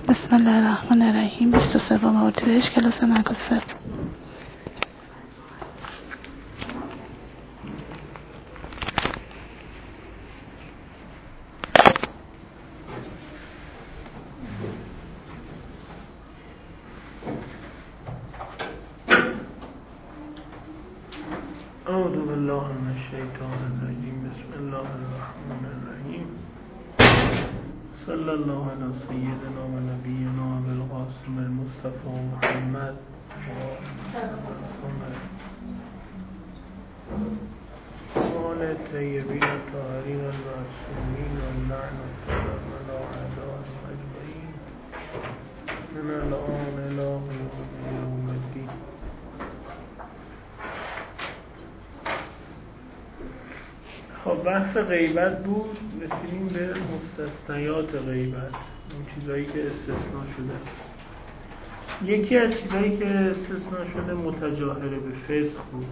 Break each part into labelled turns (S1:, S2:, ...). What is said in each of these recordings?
S1: بسم الله الرحمن الرحیم. 23 اردیبهشت، کلاس مکاسب.
S2: اعوذ بالله من الشیطان الرجیم. بسم الله الرحمن الرحیم. صلی الله علی سیدنا و نبینا و القاسم المصطفى محمد و آل طیبین الطاهرین المعصومین واللعنة علی اعدائهم اجمعین من الآن الی یوم الدین. خب بحث غیبت بود، رسیدیم به مستثنیات غیبت، اون چیزایی که استثناء شده. یکی از چیزایی که استثناء شده متجاهره به فسق بود.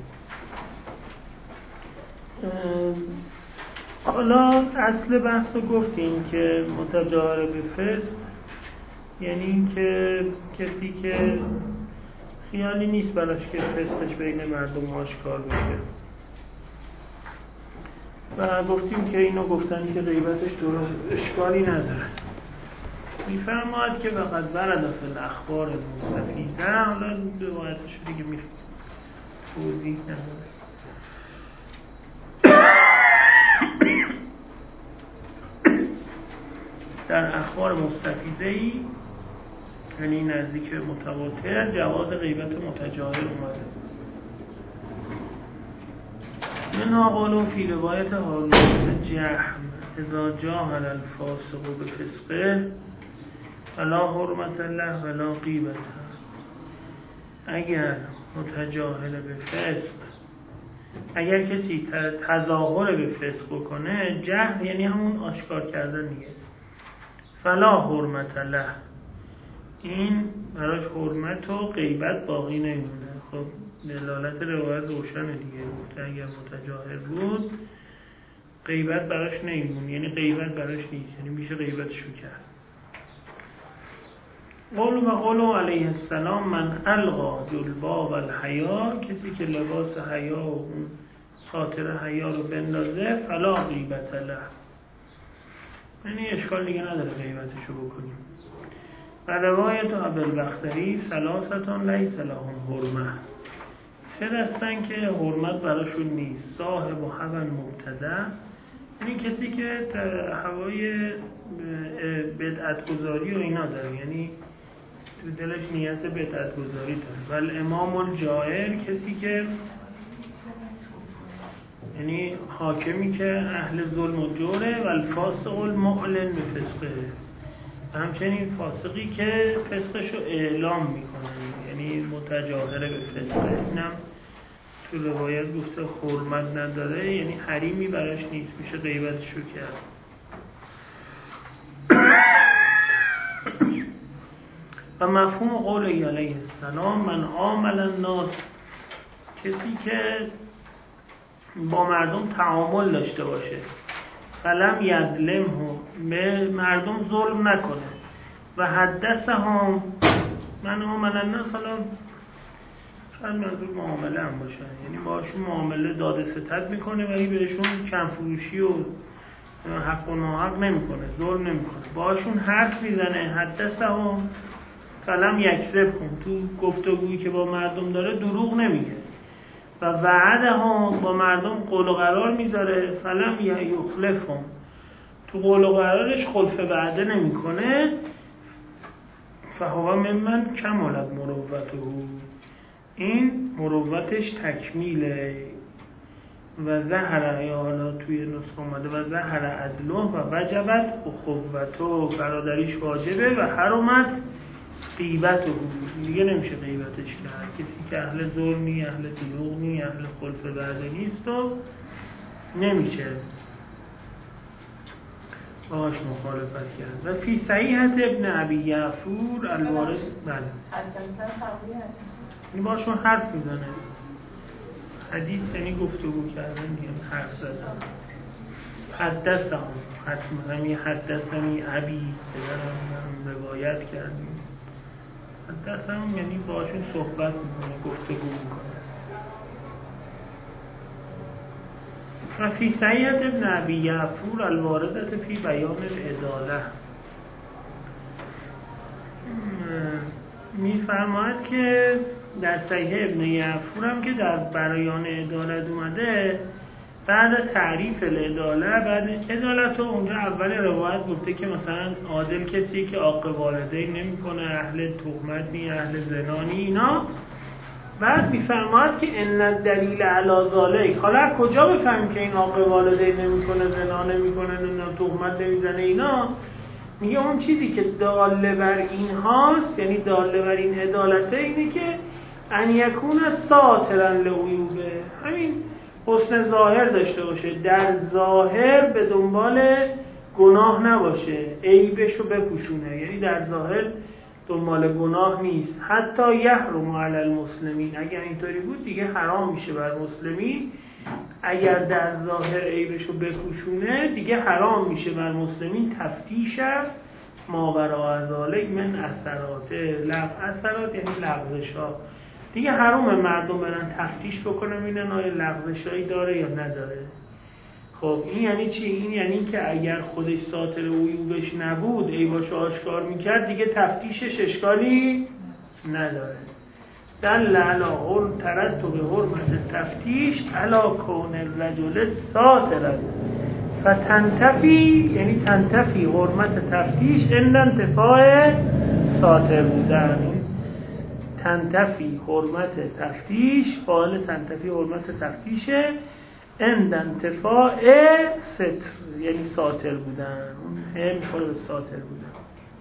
S2: حالا اصل بحث رو گفتیم که متجاهره به فسق یعنی این که کسی که خیالی نیست براش که فسقش بین مردم آشکار بشه، و گفتیم که اینو گفتن که غیبتش درست اشکالی نداره. میفرماید که فقط ورد فی الاخبار المستفیضه، حالا روایتش دیگه توضیح نداره. در اخبار مستفیضه ای یعنی نزدیک متواتر جواز غیبت متجاهر اومده. منها قولون فی روایت هارون بن جهم اذا جاهل الفاسق بفسقه فلا حرمت له ولا غیبت. اگر متجاهل به فسق، اگر کسی تظاهر به فسق بکنه، جهل یعنی همون آشکار کردن دیگه، فلا حرمت له، این براش حرمت و غیبت باقی نمیمونه. خب دلالت روایت روشنه دیگه، گفته اگر متجاهل بود غیبت براش نمیمون، یعنی غیبت براش نیست، یعنی میشه غیبتشو کرد. قول علیه السلام من القا جلباب الحیا، کسی که لباس حیا و اون خاطر حیا رو بندازه فلا غیبت له، یعنی اشکال دیگه نداره غیبتشو بکنیم. و روایت ابوالبختری ثلاثتون لیس لهم حرمه، سه دستن که حرمت براشون نیست. صاحب و هوى مبتدع، یعنی کسی که هوای بدعت گذاری و اینا داره، یعنی تو دلش نیت بدعت گذاری داره. و الامام الجائر، کسی که یعنی حاکمی که اهل ظلم و جوره. و الفاسق المعلن به فسقه، همچنین فاسقی که فسقشو اعلام میکنه، یعنی متجاهره به فسقه. اینم تو روایت گفته حرمت نداره، یعنی حریمی براش نیست، میشه غیبتشو کرد. و مفهوم قول علیه السلام من عامل الناس، کسی که با مردم تعامل داشته باشه، فلم یظلمهم، به مردم ظلم نکنه، و حدثهم، من عامل الناس حالا شاید منظور معامله هم باشه، یعنی باشون معامله داده ستد میکنه ولی بهشون کم فروشی و حق و ناحق نمیکنه، ظلم نمیکنه، باشون حرف میزنه. حدثهم فلم یکذبهم، تو گفتگویی که با مردم داره دروغ نمیگه. و وعدهم، با مردم قول و قرار میذاره. فلم یخلفهم، تو قول و قرارش خلف وعده نمیکنه. فهو ممن کملت مروته، این مروتش تکمیله. و ظهر، یا حالا توی نسخه اومده و ظهر عدله و وجبت اخوته، برادریش واجبه. و حرمت غیبته، دیگه نمیشه غیبتش کرد. کسی که اهل ظلم نی، اهل دروغ نی، اهل خلف وعده نیست و نمیشه باش مخالفت کرد. و فی صحیحت ابن ابی یعفور الوارث، بله این باشون حرف میزنه. حدیث یعنی گفتگو کردن، میگن حرف زدن. حدثنی ابی پدرم روایت کردیم. حدثنی یعنی باشون صحبت میکنه، گفتگو میکنه. و فی سید ابن ابی یعفور الواردت فی بیان العداله میفرماید که در صحیح ابن یعفور هم که در بیان عدالت اومده، بعد تعریف العداله، بعد عدالت رو اونجا اول روایت گفته که مثلا عادل کسی که عاق والدین نمیکنه، اهل تهمت نی، اهل زنا نی، اینا. بعد میفرماید که ان الدلیل علی ذالک، حالا کجا بفهمیم که این عاق والدین نمیکنه، زنا نمیکنه، تهمت نمیزنه اینا؟ میگه اون چیزی که داله بر این هاست، یعنی داله بر این عدالته، اینه که ان یکون ساترا لعیوبه، همین حسن ظاهر داشته باشه، در ظاهر به دنبال گناه نباشه، عیبش رو بپوشونه، یعنی در ظاهر دنبال گناه نیست. حتی یحرم علی المسلمین، اگر اینطوری بود دیگه حرام میشه بر مسلمین. اگر در ظاهر عیبش رو بپوشونه دیگه حرام میشه بر مسلمین تفتیش ما برای ذالک من اثرات اثرات یعنی لغزش ها، دیگه حرام مردم برن تفتیش بکنن ببینن آیا لغزشایی داره یا نداره. خب این یعنی چی؟ این یعنی که اگر خودش ساتر عیوبش نبود، عیباشو آشکار میکرد، دیگه تفتیشش اشکالی نداره. دل علی ترتب حرمت تفتیش علی کون الرجل ساترا فتنتفی، یعنی تنتفی حرمت تفتیش عند انتفاع ساتر بودن. تنتفی حرمت تفتیش، فاعل تنتفی حرمت تفتیشه، عند انتفاع ستر یعنی ساتر بودن، هم میخوره به ساتر بودن.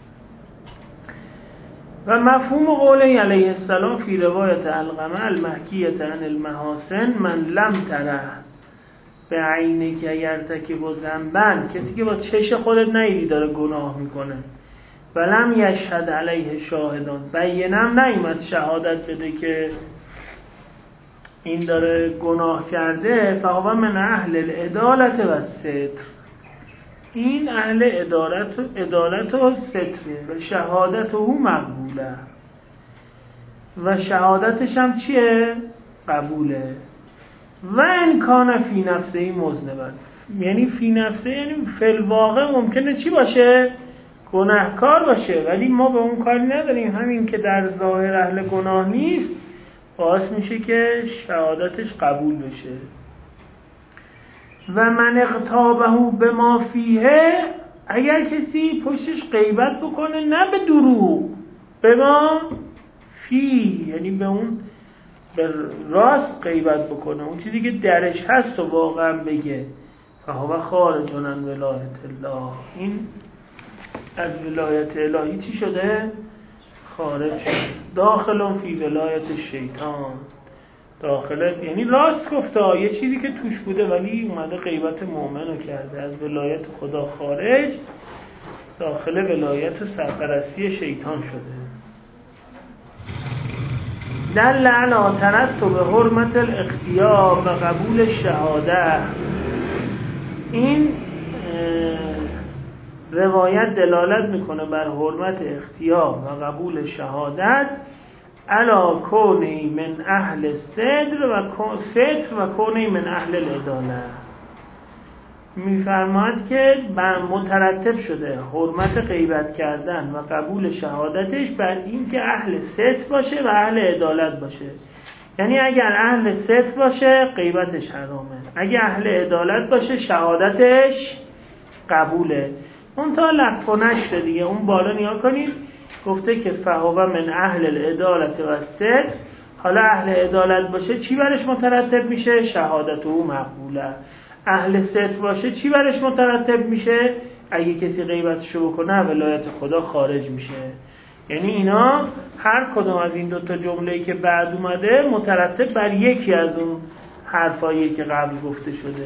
S2: و مفهوم قول علیه السلام فی روایت علقمه المحکیت عن المحاسن من لم تره به عینه که یرتکب ذنبا، کسی که با چش خودت ندیدی داره گناه میکنه، و لم یشهد علیه شاهدان، بینم نیامد شهادت بده که این داره گناه کرده، فهو من اهل العدالت و ستر، این اهل عدالت و ستره، و شهادت او مقبوله، و شهادتش هم چیه؟ قبوله. و امکان فی نفسه مذنبا، یعنی فی نفسه یعنی فی الواقع ممکنه چی باشه؟ گناهکار باشه، ولی ما به اون کاری نداریم. همین که در ظاهر اهل گناه نیست باعث میشه که شهادتش قبول بشه. و من اغتابه به ما فیه، اگر کسی پشتش غیبت بکنه، نه به دروغ، به ما فی یعنی به اون به راست غیبت بکنه، اون چیزی که درش هست و واقعا بگه، فهو خارج عن ولایت الله، این از ولایت الهی چی شده؟ خارج شده. داخل فی ولایت شیطان، داخله یعنی راست گفته، یه چیزی که توش بوده ولی اومده غیبت مؤمنو کرده، از ولایت خدا خارج، داخل ولایت سرپرستی شیطان شده. دل علی ترتب حرمت الاختیار و قبول شهاده، این روایت دلالت میکنه بر حرمت اختیار و قبول شهادت، علا کونی من اهل ستر و کونی من اهل العداله. میفرماید که مترتب شده حرمت غیبت کردن و قبول شهادتش بر این که اهل ستر باشه و اهل عدالت باشه. یعنی اگر اهل ستر باشه غیبتش حرامه، اگر اهل عدالت باشه شهادتش قبوله. اون تا لفظ و نشر دیگه، اون بالا نگاه کنید گفته که فهو من اهل العدالت و ستر، حالا اهل عدالت باشه چی برش مترتب میشه؟ شهادت او مقبوله. اهل ستر باشه چی برش مترتب میشه؟ اگه کسی غیبتشو بکنه ولایت خدا خارج میشه. یعنی اینا هر کدوم از این دوتا جمله‌ای که بعد اومده مترتب بر یکی از اون حرفایی که قبل گفته شده.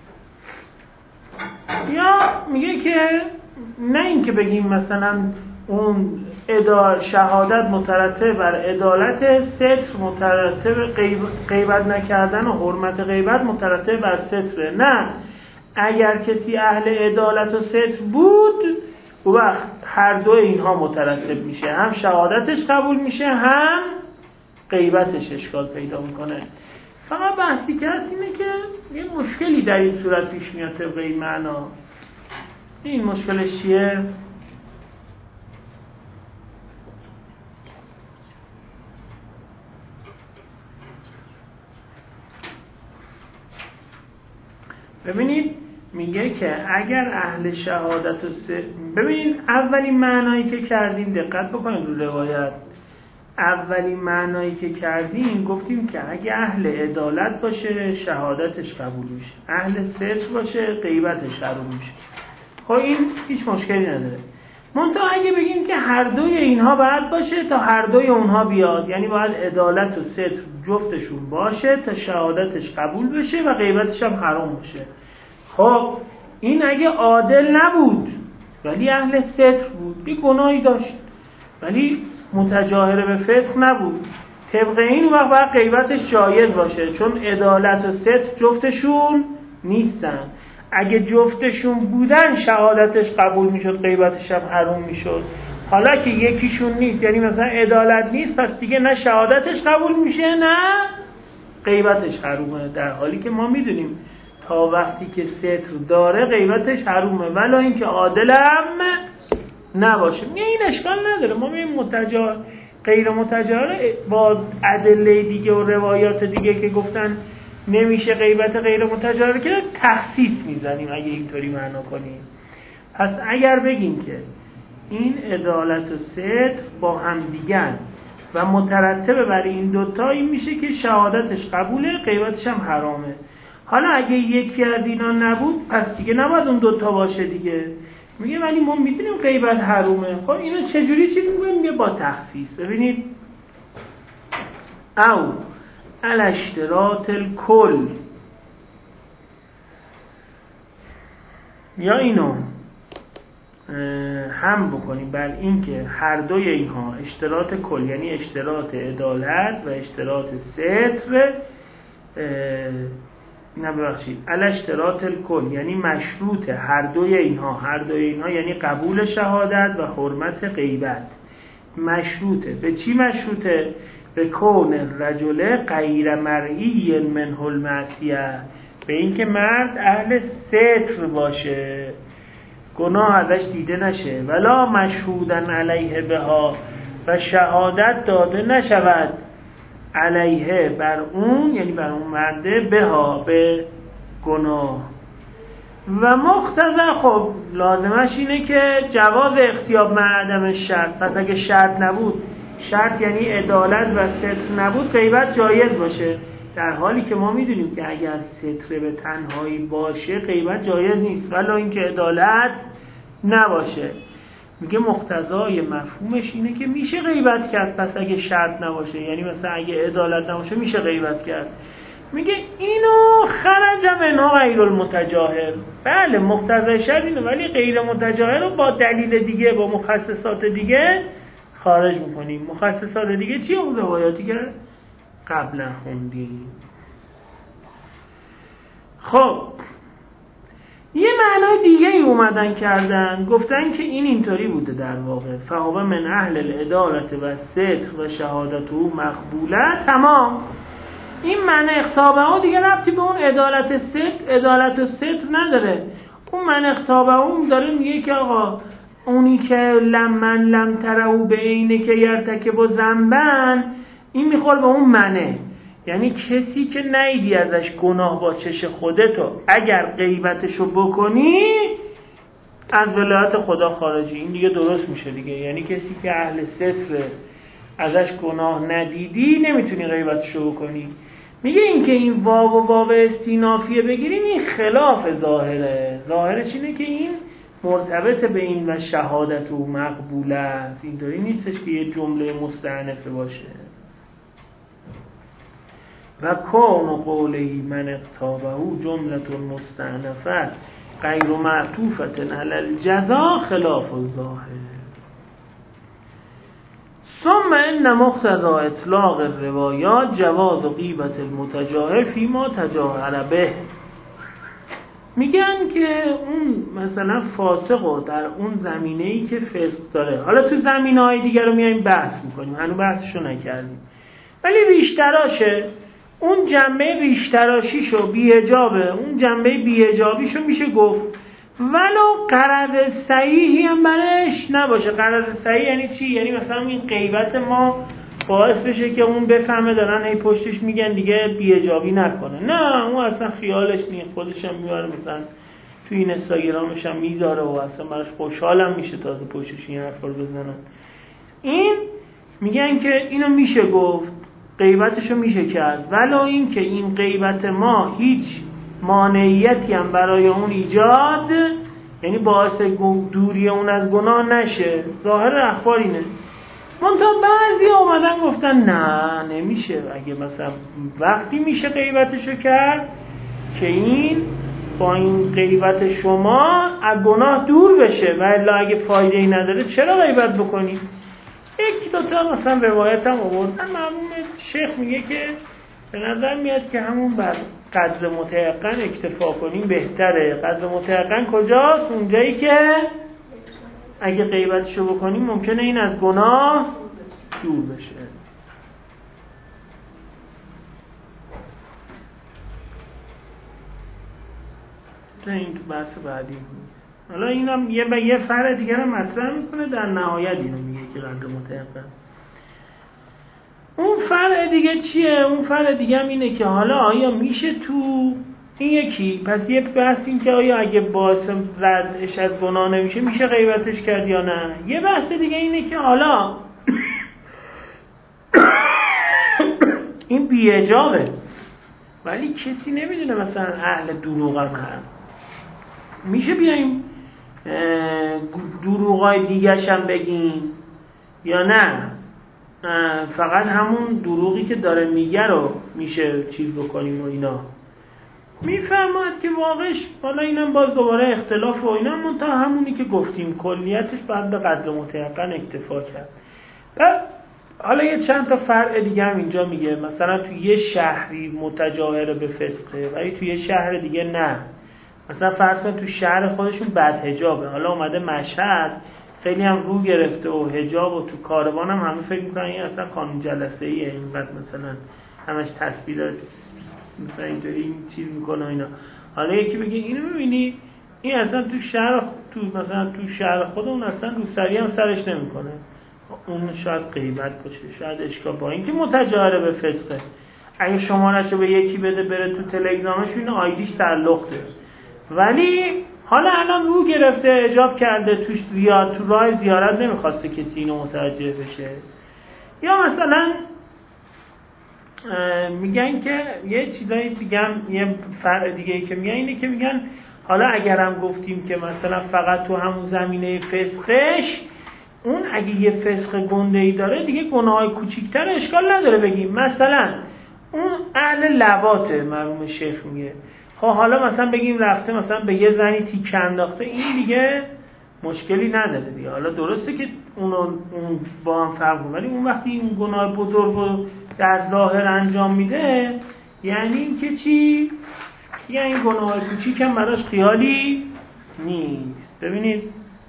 S2: یا میگه که نه این که بگیم مثلا اون شهادت مترتب بر عدالت، ستر مترتب غیبت نکردن و حرمت غیبت مترتب بر ستره، نه، اگر کسی اهل عدالت و ستر بود، او وقت هر دو اینها مترتب میشه، هم شهادتش قبول میشه، هم غیبتش اشکال پیدا میکنه. فقط بحثی که هست اینه که یه مشکلی در این صورت پیش میاد طبق این معنا. این مشکلش چیه؟ ببینید میگه که اگر اهل شهادت و ببینید اولین معنایی که کردیم، دقت بکنید رو روایت، اولین معنایی که کردیم گفتیم که اگه اهل عدالت باشه شهادتش قبول میشه، اهل ستر باشه غیبتش حرام میشه. خب این هیچ مشکلی نداره. منتها اگه بگیم که هر دوی اینها باید باشه تا هر دوی اونها بیاد، یعنی باید عدالت و ستر جفتشون باشه تا شهادتش قبول بشه و غیبتش هم حرام بشه. خب این اگه عادل نبود ولی اهل ستر بود، یه گناهی داشت ولی متجاهر به فسق نبود، طبق این وقت باید غیبتش جایز باشه، چون عدالت و ستر جفتشون نیستن. اگه جفتشون بودن شهادتش قبول میشد، غیبتش هم حرام میشد. حالا که یکیشون نیست، یعنی مثلا عدالت نیست، پس دیگه نه شهادتش قبول میشه نه غیبتش حرومه، در حالی که ما میدونیم تا وقتی که ستر داره غیبتش حرومه، ولی اینکه عادل هم نباشه. این اشکال نداره، ما میگیم متجاهر غیر متجاهر با ادله دیگه و روایات دیگه که گفتن نمیشه غیبت غیر متجاهر که تخصیص میزنیم اگه اینطوری معنا کنیم. پس اگر بگیم که این عدالت و ستر با هم دیگن و مترتب بر این دوتا، این میشه که شهادتش قبوله، غیبتش هم حرامه. حالا اگه یکی از اینا نبود پس دیگه نباید اون دوتا باشه دیگه. میگه ولی ما میدونیم غیبت حرومه. خب اینو چجوری چیز میگه؟ میگه با تخصیص. ببینید او الاشتراط الکل، یا اینو هم بکنیم بر این که هر دوی اینها اشتراط کل، یعنی اشتراط عدالت و اشتراط ستر، الاشتراط الکل یعنی مشروط هر دوی اینها یعنی قبول شهادت و حرمت غیبت. مشروطه به چی؟ مشروطه به کون رجل غیر مرئی منه المعصیه، به اینکه مرد اهل ستر باشه، گناه ازش دیده نشه، ولا مشهودن علیه بها، و شهادت داده نشود علیه بر اون، یعنی بر اون مرده، بها به گناه. و مقتضا خب لازمش اینه که جواز اختیاب مع عدم شرط. پس اگه شرط نبود، شرط یعنی عدالت و ستر نبود، غیبت جایز باشه، در حالی که ما میدونیم که اگر ستر به تنهایی باشه غیبت جایز نیست، ولی اینکه عدالت نباشه. میگه مقتضای مفهومش اینه که میشه غیبت کرد پس اگه شرط نباشه، یعنی مثلا اگه عدالت نباشه میشه غیبت کرد. میگه اینو خرج منها غیر المتجاهر. بله مقتضای شرط اینه، ولی غیر متجاهر رو با دلیل دیگه، با مخصصات دیگه خارج میکنیم. مخصصات دیگه چی؟ اون روایاتی که قبلا خوندیم. خب یه معنای دیگه ای اومدن کردن، گفتن که این اینطوری بوده در واقع، فهو من اهل العدالت و ستر و شهادت او مقبوله. تمام. این معنی اختابه ها دیگه ربطی به اون عدالت و ستر نداره. اون معنی اختابه اون داره میگه که آقا اونی که لمن لم ترهو به اینه که یرتکب ذنبن، این میخوره به اون معنی، یعنی کسی که نیدی ازش گناه با چش خودتو، اگر غیبتشو بکنی از ولایت خدا خارجی. این دیگه درست میشه دیگه، یعنی کسی که اهل ستر ازش گناه ندیدی نمیتونی غیبتشو بکنی. میگه این که این واو و واو استینافیه بگیریم این خلاف ظاهره. ظاهرش اینه که این مرتبط به این و شهادت و مقبوله است، اینطوری نیستش که یه جمله مستأنفه باشه. و کون قولی من اقتابه جملة مستأنفه غیر معطوفة علی الجزا خلاف الظاهر. ثم ان مقتضى اطلاق الروایات جواز غیبت المتجاهر فیما تجاهر به. میگن که اون مثلا فاسقو در اون زمینه‌ای که فسق داره، حالا تو زمینه‌های دیگر رو میایم بحث میکنیم، هنوز بحثشو نکردیم، ولی ریشتراشه، اون جنبه ریشتراشیشو بی‌حجابه، اون جنبه بی‌حجابیشو میشه گفت ولو غرض صحیحی هم برش نباشه. غرض صحیح یعنی چی؟ یعنی مثلا این غیبت ما باعث بشه که اون بفهمه دارن هی پشتش میگن دیگه بی‌حجابی نکنه. نه، اون اصلا خیالش نیست، خودش هم میبره مثلا تو این اینستاگرامش هم میذاره و اصلا براش خوشحالم میشه تازه پشتش این حرفا رو بزنن. این میگن که اینو میشه گفت، غیبتشو میشه کرد، ولو این که این غیبت ما هیچ مانعیتی هم برای اون ایجاد، یعنی باعث دوری اون از گناه نشه. ظاهر اخبار اینه. منتها بعضی آمدن گفتن نه نمیشه، اگه مثلا وقتی میشه غیبتشو کرد که این با این غیبت شما از گناه دور بشه، و الا اگه فایده ای نداره چرا غیبت بکنی؟ یک دوتا مثلا روایت هم آوردن، مرحوم شیخ میگه که به نظر میاد که همون بر قدر متیقن اکتفا کنیم بهتره. قدر متیقن کجاست؟ اونجایی که اگه غیبتشو بکنیم ممکنه این از گناه دور بشه. این تو بحث بعدی. حالا اینم یه فرع دیگر هم مطرح میکنه، در نهایت اینو میگه که قدر متیقن. اون فرع دیگه چیه؟ اون فرع دیگه هم اینه که حالا آیا میشه تو این یکی، پس یه بحث این که آیا اگه باعث ردش از گناه نمیشه میشه غیبتش کرد یا نه. یه بحث دیگه اینه که حالا این بی‌حجابه ولی کسی نمیدونه مثلا اهل دروغ هم هست، میشه بیایم دروغای دیگرش هم بگیم یا نه فقط همون دروغی که داره میگه رو میشه چیز بکنیم و اینا. میفرماید که واقعش حالا اینم باز دوباره اختلاف و اینا، منتها همونی که گفتیم کلیتش باید به قدر متیقن اکتفا کرد. حالا یه چند تا فرع دیگه هم اینجا میگه، مثلا تو یه شهری متجاهر به فسقه ولی تو یه شهر دیگه نه. مثلا فرض کن تو شهر خودشون بدحجابه، حالا اومده مشهد خیلی هم رو گرفته و حجاب و تو کاروان هم همه فکر میکنن این اصلا خانم جلسه ایه، اینقدر مثلا همش تسبیح داره مثلا اینطوری این چیز میکنه اینا. حالا یکی بگه اینو میبینی این اصلا تو شهر مثلا تو شهر خودمون اصلا روسری هم سرش نمیکنه، اون شاید غیبت باشه، شاید اشکال، با اینکه متجاهر به فسقه. اگه شماره‌شو به یکی بده بره تو تلگرامش این آیدیش تعلق داره، ولی حالا الان رو گرفته اجاب کرده توش زیاد تو راه زیارت نمیخواسته کسی اینو متوجه بشه. یا مثلا میگن که یه چیزایی دیگه، یه فرع دیگه ای که میگن اینه که میگن حالا اگرم گفتیم که مثلا فقط تو همون زمینه فسقش، اون اگه یه فسق گنده‌ای داره دیگه گناه‌های کوچیک‌تر اشکال نداره بگیم. مثلا اون اهل لواطه، مرحوم شیخ میگه خب حالا مثلا بگیم رفته مثلا به یه زنی تیکه انداخته، این دیگه مشکلی نداره دیگه. حالا درسته که اون با هم فرق کنه، ولی اون وقتی این گناه بزرگ رو در ظاهر انجام میده یعنی این که چی؟ یعنی این گناه کوچیک هم براش خیالی نیست. ببینید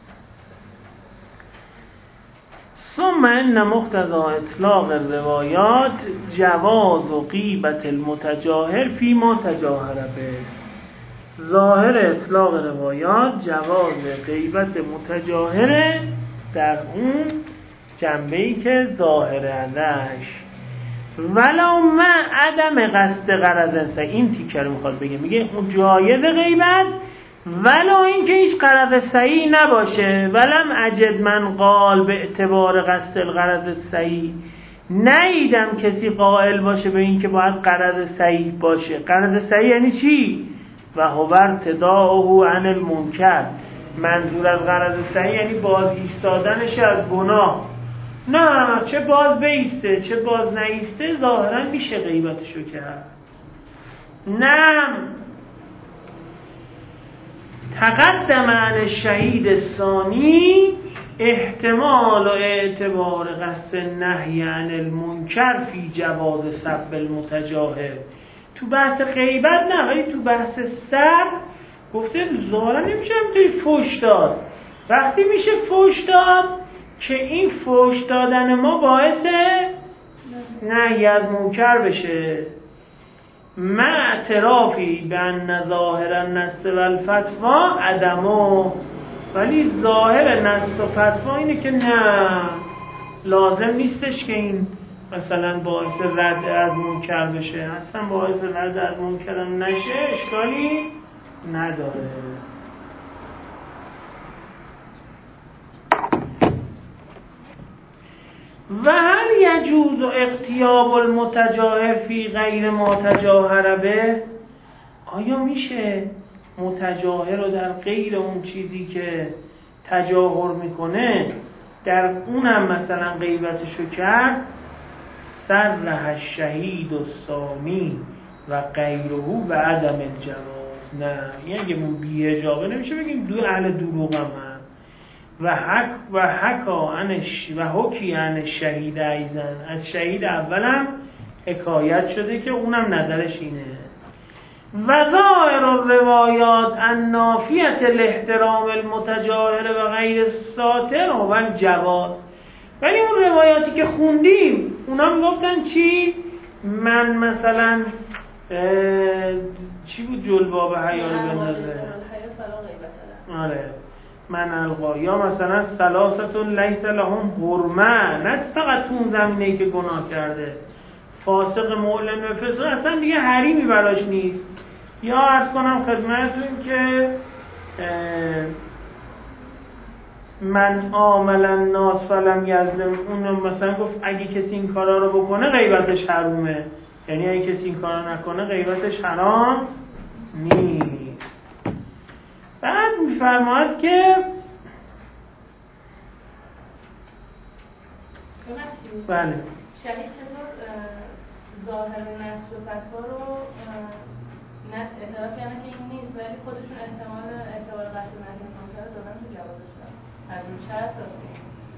S2: ثم ان مقتضى اطلاق الروایات جواز و غیبت المتجاهر فی ما تجاهر به. ظاهر اطلاق روایات جواز غیبت متجاهر در اون جنبه‌ای که ظاهر ازش، ولو ما عدم قصد غرض. این تیکه رو میخواد بگه، میگه اون جایز غیبت ولو اینکه هیچ غرض صحیح نباشه. ولم اجد من قال به اعتبار قصد الغرض صحیح، نیدم کسی قائل باشه به این که باید غرض صحیح باشه. غرض صحیح یعنی چی؟ و هو ارتداؤه عن المنکر. منظور از غرض صحیح یعنی باز ایستادنش از گناه. نه چه باز بیسته چه باز نیسته ظاهرا میشه غیبتشو کرد. نه تقدم عن الشهید الثانی احتمال و اعتبار قصد نهی عن المنکر فی جواز سب المتجاهر. تو بحث غیبت نه، ولی تو بحث سب گفته ظاهرا نمیشه همینطوری فحش داد. وقتی میشه فحش داد که این فحش دادن ما باعث نهی از منکر بشه، مع اعترافی به ان ظاهر النص و الفتوا عدمو، ولی ظاهر نص و فتوا اینه که نه، لازم نیستش که این مثلا باعث رد از منکر بشه، اصلا باعث رد از منکر نشه اشکالی نداره. و هل یجوز اغتیاب المتجاهر فی غیر ما تجاهر به، آیا میشه متجاهر رو در غیر اون چیزی که تجاهر میکنه در اونم مثلا غیبتشو کرد؟ صرح الشهید السامی و غیره و عدم الجواز. نه، یعنی اگه من بی‌حجابه نمیشه بگیم دو اهل دروغم هم. و حکا عنش و حکی عن شهید ایزن، از شهید اولم حکایت شده که اونم نظرش اینه. و ظاهر الروایات النافیة الاحترام المتجاهر و غیر الساتر و الجواز، ولی اون روایاتی که خوندیم اونا میگفتن چی؟ من مثلا چی بود جلباب حیا رو بندازه؟ آره، من القا، یا مثلا ثلاثه لیس لهم حرمه، نه فقط اون زمینه‌ای که گناه کرده، فاسق معلن و فسق اصلا دیگه حریمی براش نیست. یا عرض کنم خدمتتون که من عامل الناس فلم یظلم، اون مثلا گفت اگه کسی این کارا رو بکنه غیبتش حرومه، یعنی اگه کسی این کارا نکنه غیبتش حرام نیست. بعد میفرماید که بله
S3: شهید چطور ظاهر نص و فتوا رو اعتراف یعنی که این نیست، ولی خودشون احتمال قصد نهی از منکر دادن تو جوابش از اون چه اساسی؟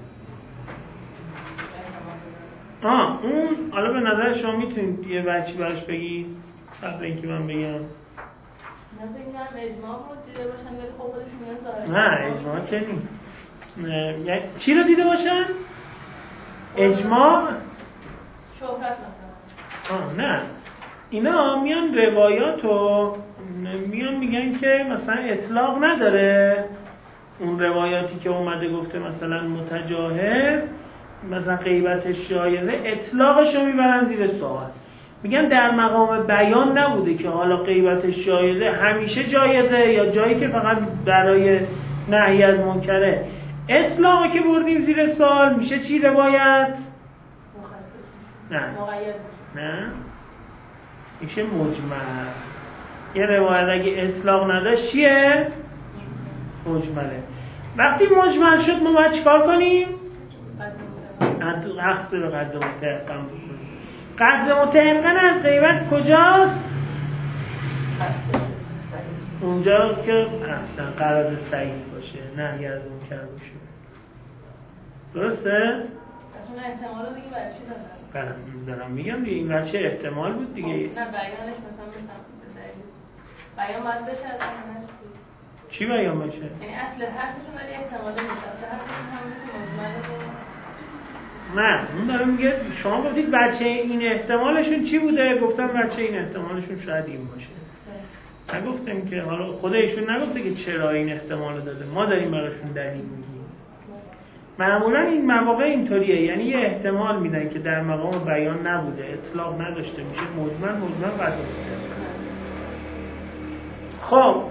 S2: اون حالا به نظر شما میتونید یه وجهی براش بگید قبل اینکه من بگم؟
S3: نه بگم اجماع رو دیده باشن ولی خب خودشون میان ظاهر.
S2: نه اجماع که نیست. چی رو دیده باشن؟ اجماع؟
S3: شهرت مثلا.
S2: نه، اینا میان روایاتو میان میگن که مثلا اطلاق نداره. اون روایاتی که اومده گفته مثلا متجاهر مثلا غیبتش جایزه، اطلاقش رو میبرن زیر سوال، میگن در مقام بیان نبوده که حالا غیبتش جایزه همیشه جایزه یا جایی که فقط برای نهی از منکره. اطلاقی که بردیم زیر سوال میشه چی روایت؟ نه نه، میشه مجمل. یه روایت اگه اطلاق نداشت چیه؟ مجمله. وقتی مجمل شد ما باید چیکار کنیم؟ اخذ به قدر متحقن بکنیم. قدر متحقن از غیبت کجاست؟ اونجا که احسن قرار صحیح باشه، نهی از منکر باشه. درسته؟
S3: اصلا احتمال رو دیگه برای چی دادن؟
S2: دارم میگم دیگه این بچه احتمال بود دیگه.
S3: نه بیانش مثلا بیان باید بشه از همش
S2: چی بیان بشه؟
S3: یعنی اصل حرفشون ولی احتمال نیست، اصل حرفشون همون مجمله.
S2: نه، اون داره میگه شما گفتید بچه این احتمالشون چی بوده؟ گفتم بچه این احتمالشون شاید این باشه. نگفتیم که حالا خود ایشون نگفته که چرا این احتمال داده، ما داریم براشون دلیل میگیم. معمولا این مواقع اینطوریه، یعنی یه احتمال میدن که در مقام بیان نبوده، اطلاق نداشته، میشه مجمل قدر بوده. خب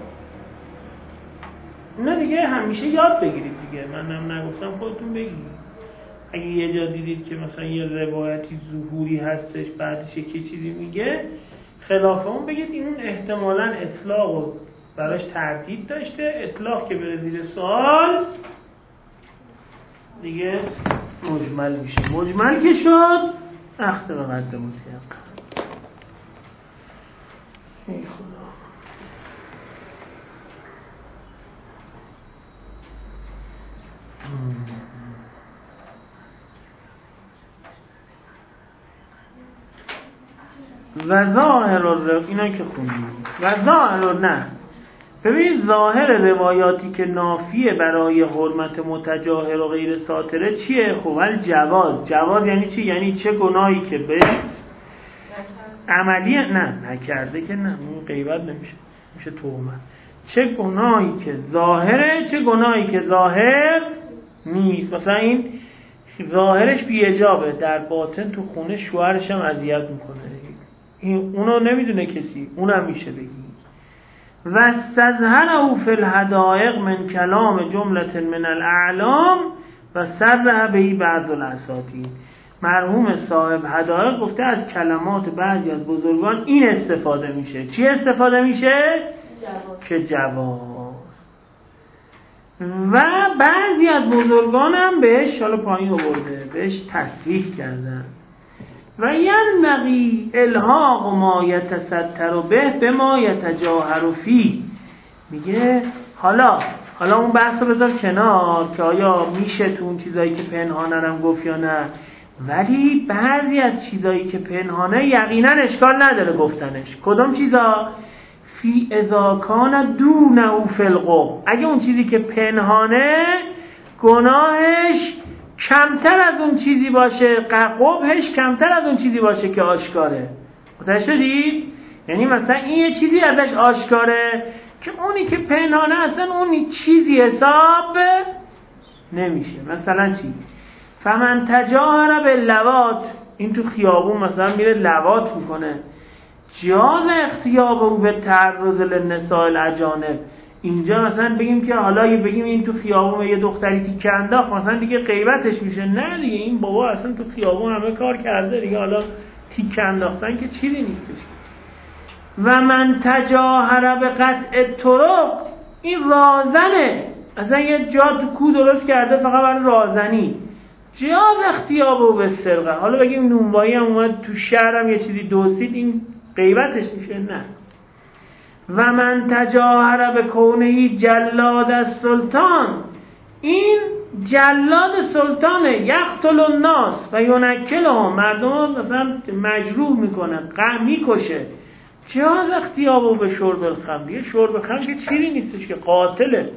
S2: نه دیگه همیشه یاد بگیرید دیگه، منم نگفتم خودتون بگیرید. اگه یه جا دیدید که مثلا یه روایتی ظهوری هستش بعدش یکی چیزی میگه خلاف اون بگید این احتمالاً اطلاق و براش تردید داشته، اطلاق که بره زیر سوال دیگه مجمل میشه. مجمل که شد اخذ به قدر متحقن. ای خدا. و ظاهر اینا که خوندیم و ظاهر نه ببینید ظاهر روایاتی که نافیه برای حرمت متجاهر و غیر ساتره چیه؟ خب جواز یعنی چی؟ یعنی چه گناهی که به عملی نکرده که نه، اون غیبت نمیشه، میشه تهمت. چه گناهی که ظاهره، چه گناهی که ظاهر نیست. مثلا این ظاهرش بی‌حجابه، در باطن تو خونه شوهرش هم اذیت میکنه، این اونو نمیدونه کسی، اونم میشه بگی. و استظهره فی الحدائق من کلام جمله من الاعلام و صرح به بعض الاساطیر. مرحوم صاحب حدائق گفته از کلمات بعضی از بزرگان این استفاده میشه. چی استفاده میشه؟ که جواز. و بعضی از بزرگان هم بهش، حالا پایین آورده، بهش تصریح کردن. و ینبغی الحاق ما یتستر به ما یتجاهر فی. میگه حالا اون بحث رو بذار کنار که آیا میشه تو اون چیزایی که پنهانه هم گفت یا نه، ولی بعضی از چیزایی که پنهانه یقینا اشکال نداره گفتنش. کدوم چیزا؟ فی اذا کان دونه فی القبح. اگه اون چیزی که پنهانه گناهش کمتر از اون چیزی باشه، قبحش کمتر از اون چیزی باشه که آشکاره. متوجه شدید؟ یعنی مثلا این یه چیزی ازش آشکاره که اونی که پنهانه اصلا اون چیزی حساب نمیشه. مثلا چی؟ فمن تجاهر باللواط، این تو خیابون مثلا میره لواط میکنه، جاز اختیاب او به تعرض للنساء الاجانب. اینجا مثلا بگیم که حالا بگیم این تو خیابون یه دختری تیکه انداخت، مثلا دیگه غیبتش میشه؟ نه دیگه، این بابا اصلا تو خیابون همه کار کرده دیگه، حالا تیکه انداختن که چیزی نیستش. و من تجاهر به قطع طرق، این رازنه، اصلا یه جا تو کو درست کرده فقط برای رازنی، جاز اختیاب به سرقه. حالا بگیم نونوایی هم اومد تو شهرم یه چیزی دوسید، این غیبتش میشه؟ نه. و من تجاهر به کونه جلاد السلطان، این جلاد سلطانه، یقتل الناس و ینکلهم، مردم مثلا مجروح میکنه، میکشه، جاز اختیاب به شرب الخمر. یه شرب خمر که چیزی نیستش که قاتله.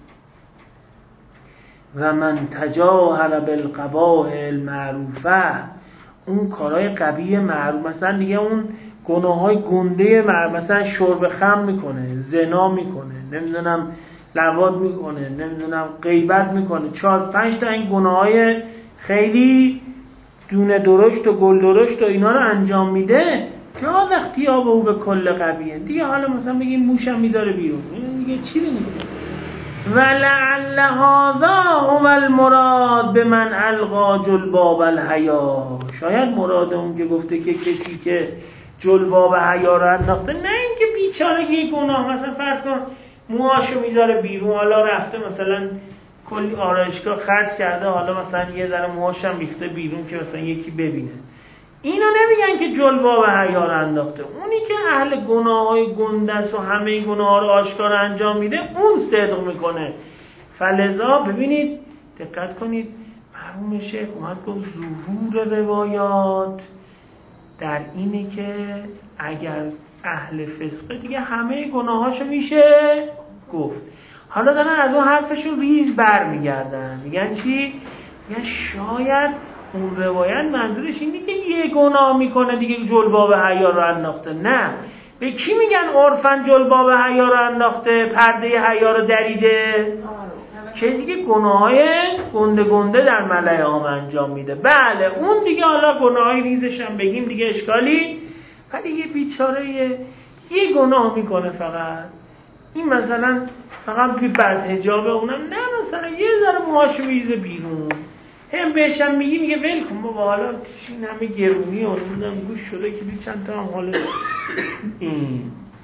S2: و من تجاهر بالقباح المعروفه، اون کارهای قبیح معروف، مثلا دیگه اون گناههای گنده مثلا شرب خمر میکنه، زنا میکنه، نمیدونم لواط میکنه، نمیدونم غیبت میکنه، 4-5 تا این گناههای خیلی دونه درشت و گل درشت و اینا رو انجام میده، جاز اختیاب او به کل قبیه. دیگه حالا مثلا بگیم موشم میذاره بیرون، دیگه چی نیست. ولعل هذا هو المراد بمن القا جلباب الحیا، شاید مراد اون که گفته که کسی که جلباب حیا رو انداخته، نه اینکه بیچاره یه گناه، مثلا فرض کن موهاشو میذاره بیرون، حالا رفته مثلا کلی آرایشگاه خرج کرده، حالا مثلا یه ذره موهاش هم ریخته بیرون که مثلا یکی ببینه. اینا نمیگن که جلباب حیا رو انداخته، اونی که اهل گناههای گندست و همه گناه‌ها رو آشکار انجام میده، اون صدق میکنه. فلذا ببینید، دقت کنید، مرحوم شیخ اومد گفت ظهور روایات در اینه که اگر اهل فسقه دیگه همه گناهاشو میشه گفت. حالا دارن از اون حرفشون ریز بر میگردن، میگن چی؟ میگن شاید اون روایت منظورش اینه که یه گناه میکنه دیگه جلباب حیا رو انداخته. نه، به کی میگن عرفاً جلباب حیا رو انداخته، پرده حیا رو دریده؟ کسی که گناههای گنده در ملأ عام انجام میده. بله اون دیگه حالا گناههای ریزش هم بگیم دیگه اشکالی، ولی یه بیچاره یه گناه میکنه فقط، این مثلا فقط توی بدحجابه، اونم نه مثلا یه ذره موهاشو میریزه بیرون، هم بهشم میگی میگه ول کن بابا، حالا این همه گرونی و نمیدونم گوش شده که بی چند تا هم حالا این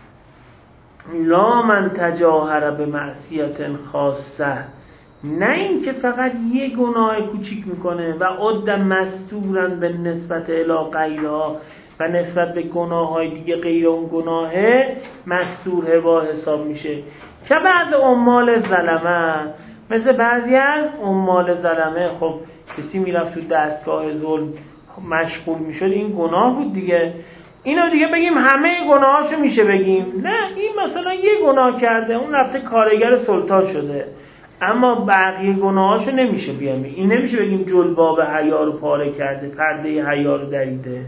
S2: لا من تجاهر به معصیت خاصه، نه این که فقط یه گناه کوچیک میکنه و عد مستورن به نسبت الی غیرها، و نسبت به گناه های دیگه غیر اون گناهه مستور هوا حساب میشه. که بعض عمال ظلمه، مثل بعضی از عمال ظلمه، خب کسی میرفت تو دستگاه ظلم مشغول میشد، این گناه بود دیگه. اینو دیگه بگیم همه گناهاشو میشه بگیم؟ نه، این مثلا یه گناه کرده، اون رفته کارگر سلطان شده، اما بقیه گناهاشو نمیشه بیان. این نمیشه بگیم جلباب حیا رو پاره کرده، پرده حیا رو دریده.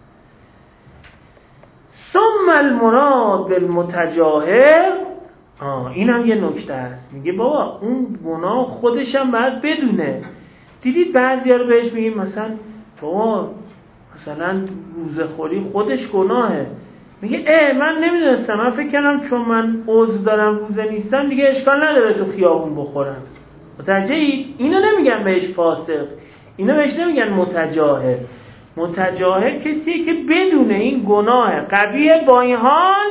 S2: ثم المراد بالمتجاهر، این هم یه نکته است. میگه بابا اون گناه خودش هم باید بدونه. دیدید بعضیا رو بهش میگیم مثلا بابا مثلا روزخوری خودش گناهه، میگه من نمیدونستم، من فکر کردم چون من عضو دارم روزه نیستم دیگه اشکال نداره تو خیابون بخورم. متوجهید؟ اینو نمیگن بهش فاسق، اینو بهش نمیگن متجاهر. متجاهر کسیه که بدونه این گناه قبیه، با این حال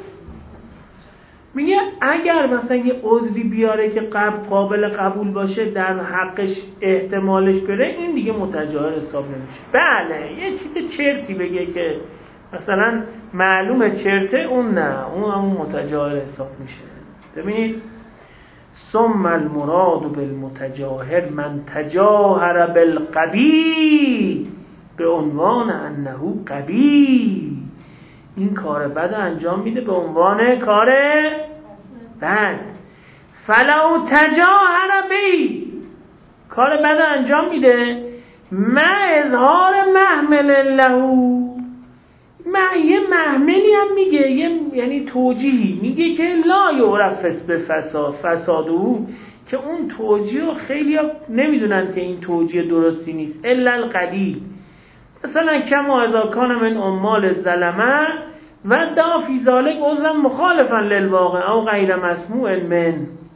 S2: میگه اگر مثلا یه عذری بیاره که قابل قبول باشه در حقش احتمالش بره، این دیگه متجاهر حساب نمیشه. بله یه چیز چرتی بگه که مثلا معلومه چرته، اون نه، اون همون متجاهر حساب میشه. ببینید ثم المراد بالمتجاهر من تجاهر بالقبیح به عنوان انه قبیح، این کار بد انجام میده به عنوان کار بد. فلو تجاهر بی، کار بد انجام میده ما اظهار محمل له، یه محملی هم میگه، یعنی توجیهی میگه که لا یعرف به فسادو، که اون توجیه خیلی نمیدونن که این توجیه درستی نیست. الا القلیل، مثلا کما اذا کان من عمال الظلمه و دا فی ذلک عذرا مخالفا للواقع او غیر مسموع من،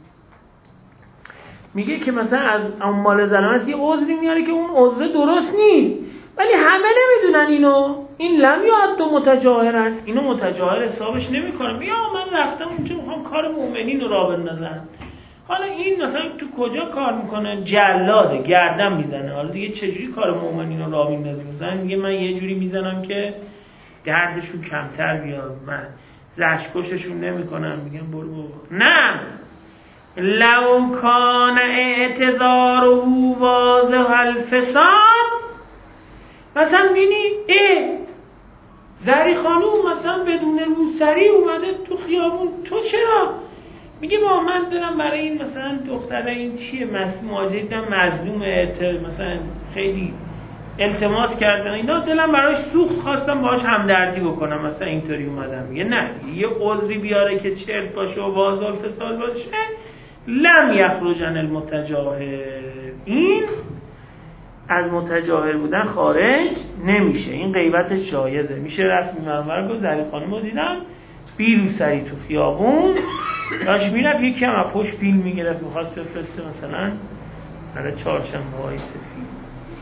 S2: میگه که مثلا از عمال ظلمه یه عذری میاره که اون عذر درست نیست، ولی همه نمیدونن اینو، این لم یعد متجاهرن، اینو متجاهر حسابش نمیکنن. میگه من رفتم اونجا میخوام کار مؤمنین رو راه بندازم، حالا این مثلا تو کجا کار میکنه؟ جلاده، گردن میزنه. حالا دیگه چجوری کار مؤمنین رو راه میندازی؟ مثلا میگه من یه جوری میزنم که دردشون کمتر بیاد، من زشکششون نمیکنم. میگم برو بابا. نه، لو کان اعتذاره واضح الفساد، مثلا بینی زری خانوم مثلا بدون روسری اومده تو خیابون، تو چرا؟ میگه با من دارم برای این مثلا دختره این چیه مسموعه دیدم مظلومه، مثلا خیلی التماس کردن اینا، دلم براش سوخت، خواستم باهاش همدردی بکنم، مثلا اینطوری اومدم. میگه نه، یه عذری بیاره که چرت باشه و بازار فساد باشه، لم یخرجن المتجاهر، این از متجاهر بودن خارج نمیشه، این غیبتش جایزه. میشه رفت میمرمر گفت زری خانم رو دیدم بیرو سری تو خیابون داشت میرفت، یکی هم از پشت فیلم میگرفت میخواست بفرسته مثلا برای چهارشنبه های سفید.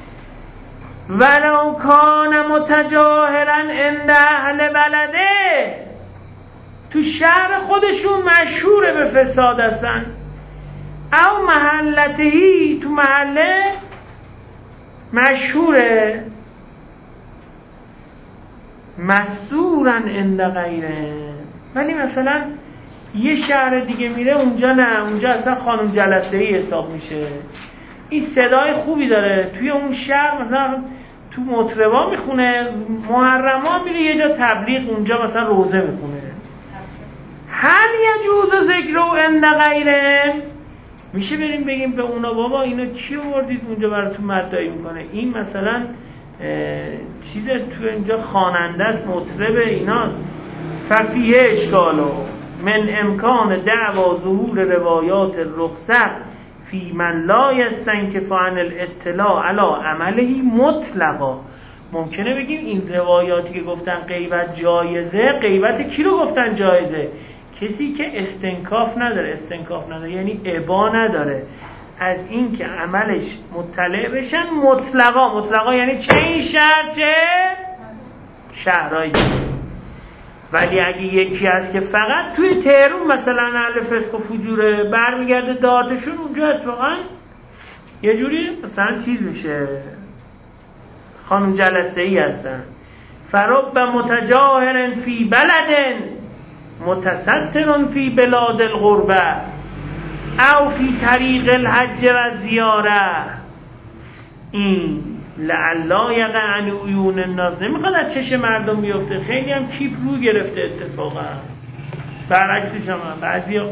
S2: ولو کان متجاهرا عند اهل بلده، تو شهر خودشون مشهوره به فساد هستن، او محلتهی، تو محله مشهوره، مسورا عند غیره، ولی مثلا یه شهر دیگه میره اونجا نه، اونجا اصلا خانم جلسه‌ای حساب میشه. این صدای خوبی داره توی اون شهر، مثلا تو مطربا میخونه، محرما میره یه جا تبلیغ، اونجا مثلا روزه میخونه. هل یجوز ذکر عند غیره، میشه بریم بگیم به اونا بابا اینو کی آوردید اونجا براتون مدعی میکنه، این مثلا چیز تو اینجا خواننده است، مطربه، اینا ففیه اشکالو من امکان دعوا ظهور روایات الرخصت فی من لا یستنکف عن الاطلاع علی عمله مطلقا. ممکنه بگیم این روایاتی که گفتن غیبت جایزه، غیبت کی رو گفتن جایزه؟ کسی که استنکاف نداره یعنی ابا نداره از این که عملش مطلع بشن مطلقا یعنی چه این شهر چه شهرهای دیگه. ولی اگه یکی هست که فقط توی تهران مثلا اهل فسق و فجوره، برمیگرده دادشون اونجا اتفاقا یه جوری مثلا چیز میشه، خانم جلسه ای هستن. فرب متجاهر فی بلد متستر فی بلاد الغربه او فی طریق الحج و زیاره، این لعلا یقع عن عیون الناس، نمیخواد از چشم مردم بیفته. خیلی هم کیپ رو گرفته اتفاقا. برعکسش هم بعضیا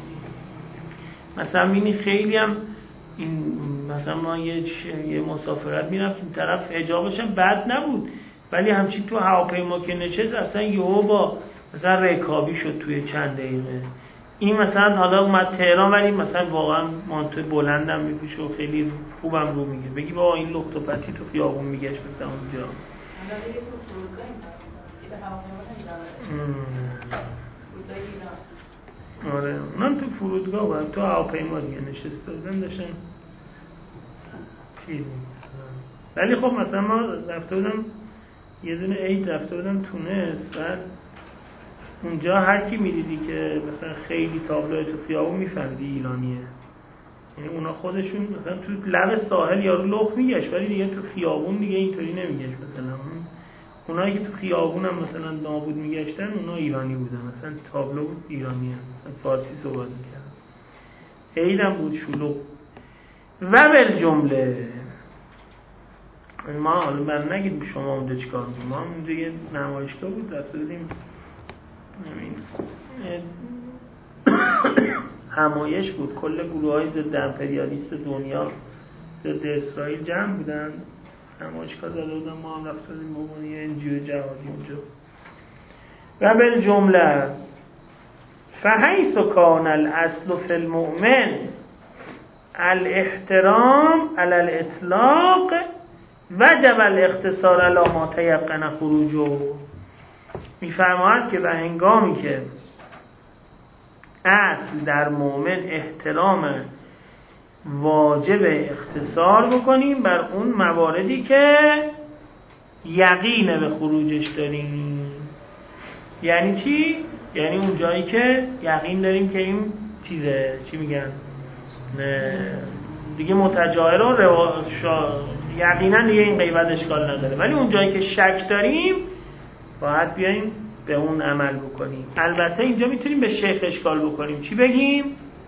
S2: مثلا بینی خیلی هم این مثلا ما یه مسافرت میرفتیم طرف حجابش هم بد نبود، ولی همچین تو هواپیما که نشست اصلا یهو با مثلا رکابی شد توی چند دقیقه. این مثلا حالا اومد تهران ولی مثلا واقعا مانتو بلندم میپوشه و خیلی خوبم رو میگه، بگی بابا این لخت و پتی تو خیابون میگشت مثلا اونجا. آره من تو فرودگاه بودم، تو هواپیما دیگه نشسته بودم داشتم چیز می‌کردم. ولی خب مثلا ما رفته بودم یه دونه عید رفته بودم تونس، بعد اونجا هر کی میدیدی که مثلا خیلی تابلوی تو خیابون میفهمیدی ایرانیه. یعنی اونا خودشون مثلا تو لب ساحل یارو لخت میگشت ولی دیگه تو خیابون دیگه اینطوری نمیگشت. مثلا اونایی که تو خیابون هم مثلا نابود میگشتن اونا ایرانی بودن، مثلا تابلو بود ایرانیه، مثلا فارسی صحبت میکردن. عیدم بود شلوغ. و بالجمله ما حالا من نگید شما اونجا چیکار می‌کنید، ما اونجا یه نمایشگاه بود رفته بودیم همایش بود، کل گروه‌های ضد امپریالیست دنیا ضد اسرائیل جمع بودن، نمایشگاه داده بودن، ما هم رفته بودیم به عنوان یه انجیو جهادی اونجا. و بالجمله فحیث کان الاصل فی المؤمن الاحترام علی الاطلاق وجب الاقتصار علی ما تیقن خروجه. میفرماید که به هنگامی که اصل در مؤمن احترام، واجب اختصار بکنیم بر اون مواردی که یقین به خروجش داریم. یعنی چی؟ یعنی اون جایی که یقین داریم که این چیزه، چی میگن، دیگه متجاهر و یقینا دیگه این غیبت اشکال نداره، ولی اون جایی که شک داریم باید بیاییم به اون عمل بکنیم. البته اینجا میتونیم به شیخ اشکال بکنیم. چی بگیم؟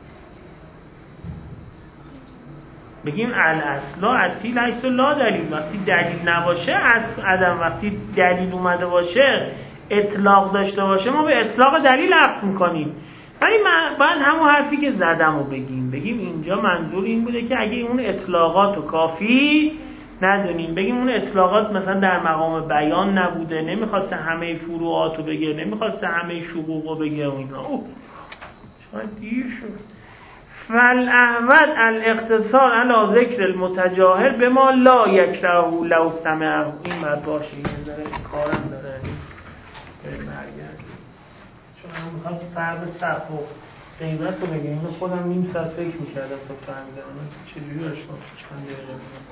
S2: بگیم الاصلا اصیل حیث لا دلیل، وقتی دلیل نباشه اصل عدم، وقتی دلیل اومده باشه اطلاق داشته باشه ما به اطلاق دلیل عقد میکنیم. ولی بعد همون حرفی که زدم رو بگیم اینجا منظور این بوده که اگه اون اطلاقات رو کافی ندونیم، بگیم اون اطلاقات مثلا در مقام بیان نبوده، نمیخواسته همه فروعات رو بگه، نمیخواسته همه شقوق رو بگه و اینا. شاید دیر شد. فالاحوط الاقتصار علی ذکر المتجاهر به ما لا یکره لو سمعه. این باید باشه، این داره کارم داره برگرد، چون هم میخواد فرق سقف و غیبت رو بگه. اینو خودم نیم ساعت فکر میکردم تا فهمیدم چجوری اشکال چند دقیقه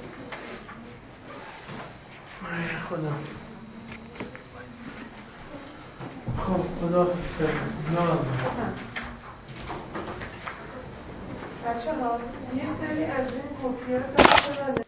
S2: خدا. خب خدا
S4: بچه ها یه سری از این کپیات